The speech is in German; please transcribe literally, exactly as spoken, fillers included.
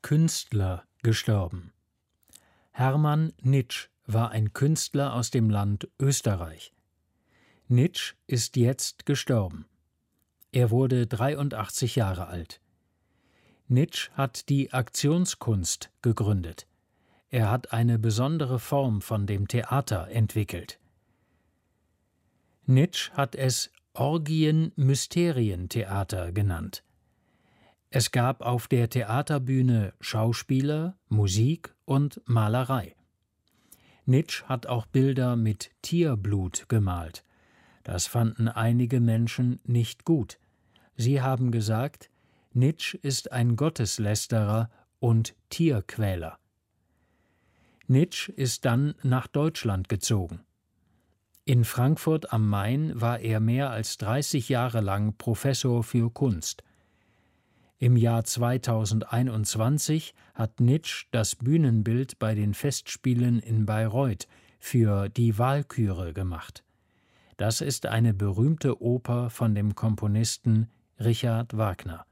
Künstler gestorben. Hermann Nitsch war ein Künstler aus dem Land Österreich. Nitsch ist jetzt gestorben. Er wurde dreiundachtzig Jahre alt. Nitsch hat die Aktionskunst gegründet. Er hat eine besondere Form von dem Theater entwickelt. Nitsch hat es Orgien-Mysterien-Theater genannt. Es gab auf der Theaterbühne Schauspieler, Musik und Malerei. Nitsch hat auch Bilder mit Tierblut gemalt. Das fanden einige Menschen nicht gut. Sie haben gesagt, Nitsch ist ein Gotteslästerer und Tierquäler. Nitsch ist dann nach Deutschland gezogen. In Frankfurt am Main war er mehr als dreißig Jahre lang Professor für Kunst. Im Jahr zweitausendeinundzwanzig hat Nitsch das Bühnenbild bei den Festspielen in Bayreuth für die Walküre gemacht. Das ist eine berühmte Oper von dem Komponisten Richard Wagner.